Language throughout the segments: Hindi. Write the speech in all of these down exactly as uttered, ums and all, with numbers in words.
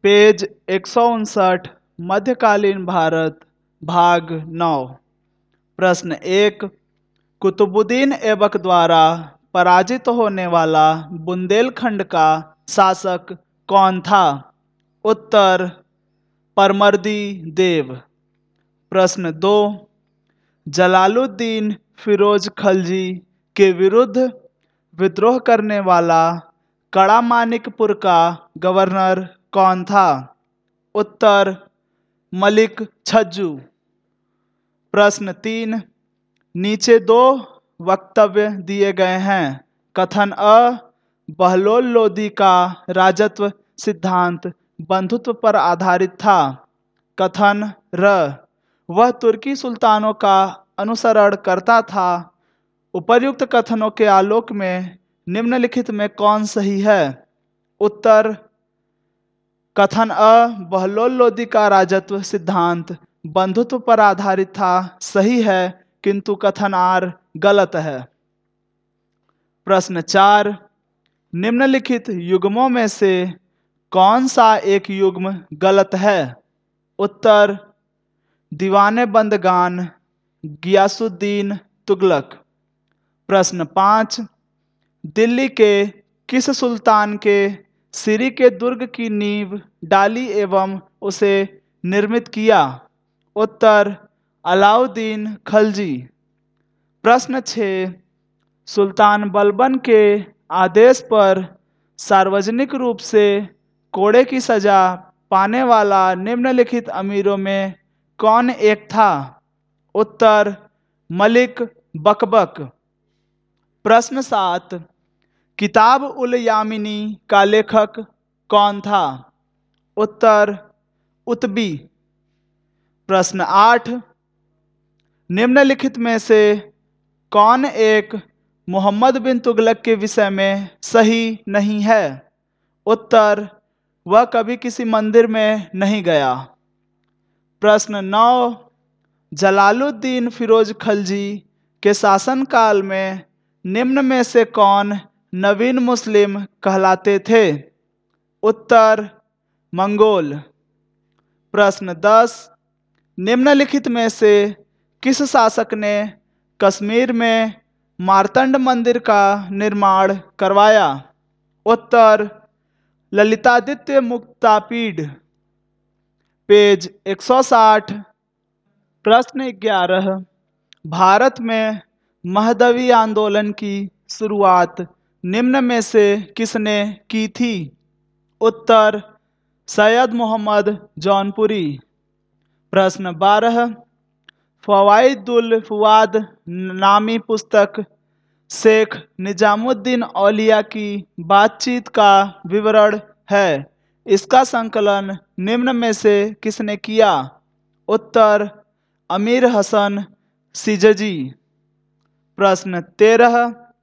पेज एक सौ उनसठ मध्यकालीन भारत भाग नौ। प्रश्न एक, कुतुबुद्दीन ऐबक द्वारा पराजित होने वाला बुंदेलखंड का शासक कौन था? उत्तर, परमर्दी देव। प्रश्न दो, जलालुद्दीन फिरोज खलजी के विरुद्ध विद्रोह करने वाला कड़ा मानिकपुर का गवर्नर कौन था? उत्तर, मलिक छज्जू। प्रश्न तीन, नीचे दो वक्तव्य दिए गए हैं। कथन अ, बहलोल लोदी का राजत्व सिद्धांत बंधुत्व पर आधारित था। कथन र, वह तुर्की सुल्तानों का अनुसरण करता था। उपर्युक्त कथनों के आलोक में निम्नलिखित में कौन सही है? उत्तर, कथन अ, बहलोल लोदी का राजत्व सिद्धांत बंधुत्व पर आधारित था सही है, किंतु कथन आर गलत है। प्रश्न चार, निम्नलिखित युग्मों में से कौन सा एक युग्म गलत है? उत्तर, दीवाने बंदगान गियासुद्दीन तुगलक। प्रश्न पाँच, दिल्ली के किस सुल्तान के सिरी के दुर्ग की नींव डाली एवं उसे निर्मित किया? उत्तर, अलाउद्दीन खलजी। प्रश्न छः, सुल्तान बलबन के आदेश पर सार्वजनिक रूप से कोड़े की सजा पाने वाला निम्नलिखित अमीरों में कौन एक था? उत्तर, मलिक बकबक। प्रश्न सात, किताब उल यामिनी का लेखक कौन था? उत्तर, उत्बी। प्रश्न आठ, निम्नलिखित में से कौन एक मोहम्मद बिन तुगलक के विषय में सही नहीं है? उत्तर, वह कभी किसी मंदिर में नहीं गया। प्रश्न नौ, जलालुद्दीन फिरोज खलजी के शासनकाल में निम्न में से कौन नवीन मुस्लिम कहलाते थे? उत्तर, मंगोल। प्रश्न दस, निम्नलिखित में से किस शासक ने कश्मीर में मार्तंड मंदिर का निर्माण करवाया? उत्तर, ललितादित्य मुक्तापीड। पेज एक सौ साठ। प्रश्न ग्यारह, भारत में महदवी आंदोलन की शुरुआत निम्न में से किसने की थी? उत्तर, सैयद मोहम्मद जौनपुरी। प्रश्न बारह, फवाइदुल फुआद नामी पुस्तक शेख निजामुद्दीन औलिया की बातचीत का विवरण है। इसका संकलन निम्न में से किसने किया? उत्तर, अमीर हसन सिजजी। प्रश्न तेरह,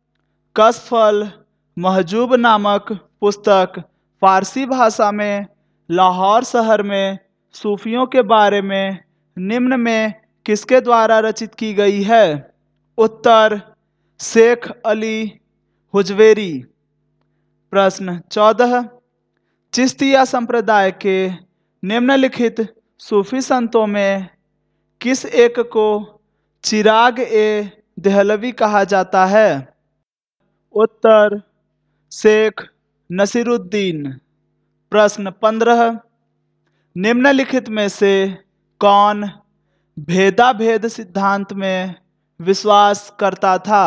कशफल महजूब नामक पुस्तक फारसी भाषा में लाहौर शहर में सूफियों के बारे में निम्न में किसके द्वारा रचित की गई है? उत्तर, शेख अली हुजवेरी। प्रश्न चौदह, चिश्तिया संप्रदाय के निम्नलिखित सूफी संतों में किस एक को चिराग ए देहलवी कहा जाता है? उत्तर, शेख नसीरुद्दीन। प्रश्न पंद्रह, निम्नलिखित में से कौन भेदा भेद सिद्धांत में विश्वास करता था?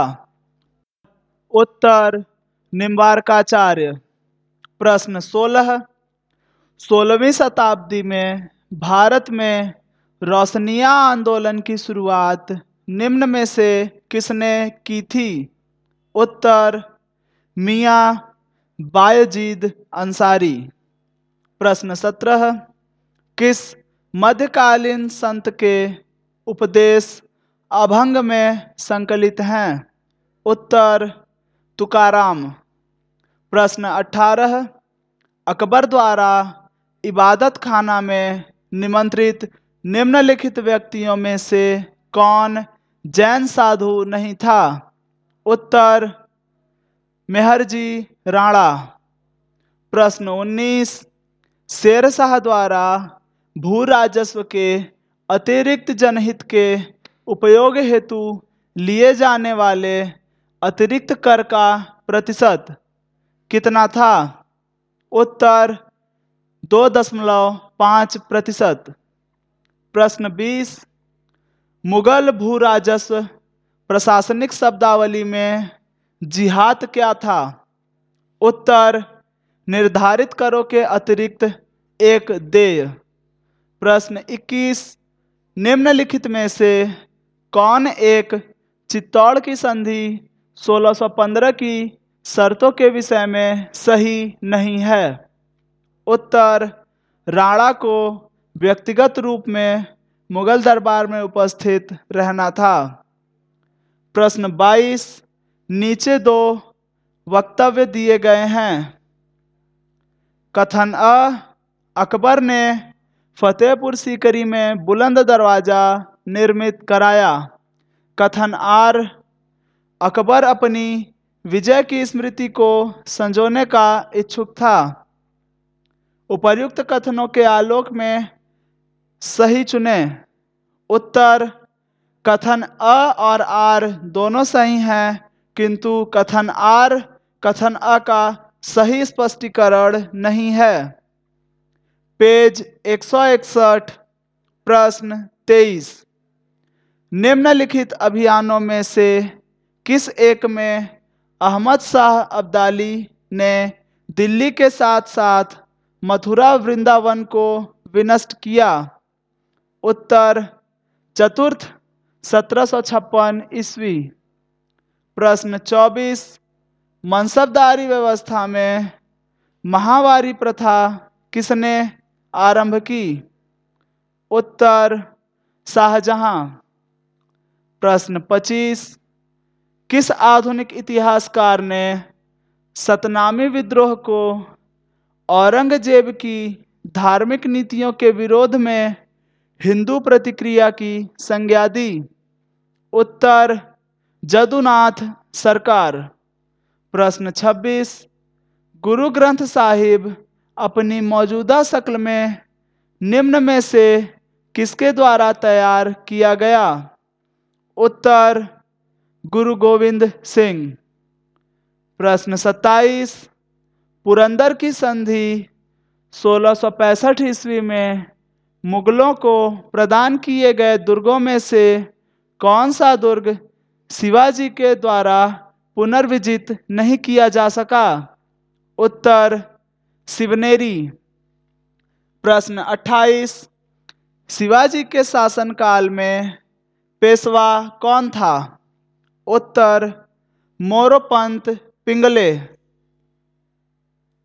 उत्तर, निम्बार्काचार्य। प्रश्न सोलह, सोलहवीं शताब्दी में भारत में रोशनिया आंदोलन की शुरुआत निम्न में से किसने की थी? उत्तर, मियाँ बायजीद अंसारी। प्रश्न सत्रह, किस मध्यकालीन संत के उपदेश अभंग में संकलित हैं? उत्तर, तुकाराम। प्रश्न अठारह, अकबर द्वारा इबादत खाना में निमंत्रित निम्नलिखित व्यक्तियों में से कौन जैन साधु नहीं था? उत्तर, मेहरजी राणा। प्रश्न उन्नीस, शेर शाह द्वारा भू राजस्व के अतिरिक्त जनहित के उपयोग हेतु लिए जाने वाले अतिरिक्त कर का प्रतिशत कितना था? उत्तर दो दशमलव पाँच प्रतिशत। प्रश्न बीस, मुगल भू राजस्व प्रशासनिक शब्दावली में जिहात क्या था? उत्तर निर्धारित करों के अतिरिक्त एक देय। प्रश्न इक्कीस, निम्नलिखित में से कौन एक चित्तौड़ की संधि सोलह सौ पंद्रह की शर्तों के विषय में सही नहीं है? उत्तर राणा को व्यक्तिगत रूप में मुगल दरबार में उपस्थित रहना था। प्रश्न बाईस, नीचे दो वक्तव्य दिए गए हैं। कथन अ, अकबर ने फतेहपुर सीकरी में बुलंद दरवाजा निर्मित कराया। कथन आर, अकबर अपनी विजय की स्मृति को संजोने का इच्छुक था। उपर्युक्त कथनों के आलोक में सही चुने। उत्तर कथन अ और आर दोनों सही हैं, किंतु कथन आर कथन अ का सही स्पष्टीकरण नहीं है। पेज एक सौ इकसठ, प्रश्न तेईस, निम्नलिखित अभियानों में से किस एक में अहमद शाह अब्दाली ने दिल्ली के साथ साथ मथुरा वृंदावन को विनष्ट किया? उत्तर चतुर्थ सत्रह सौ छप्पन ईस्वी। प्रश्न चौबीस, मनसबदारी व्यवस्था में महावारी प्रथा किसने आरंभ की? उत्तर शाहजहां। प्रश्न पच्चीस, किस आधुनिक इतिहासकार ने सतनामी विद्रोह को औरंगजेब की धार्मिक नीतियों के विरोध में हिंदू प्रतिक्रिया की संज्ञा दी? उत्तर जदुनाथ सरकार। प्रश्न छब्बीस, गुरु ग्रंथ साहिब अपनी मौजूदा शक्ल में निम्न में से किसके द्वारा तैयार किया गया? उत्तर गुरु गोविंद सिंह। प्रश्न सत्ताईस, पुरंदर की संधि सोलह सौ पैंसठ ईस्वी में मुगलों को प्रदान किए गए दुर्गों में से कौन सा दुर्ग शिवाजी के द्वारा पुनर्विजित नहीं किया जा सका? उत्तर शिवनेरी। प्रश्न अट्ठाईस, शिवाजी के शासनकाल में पेशवा कौन था? उत्तर मोरोपंत पिंगले।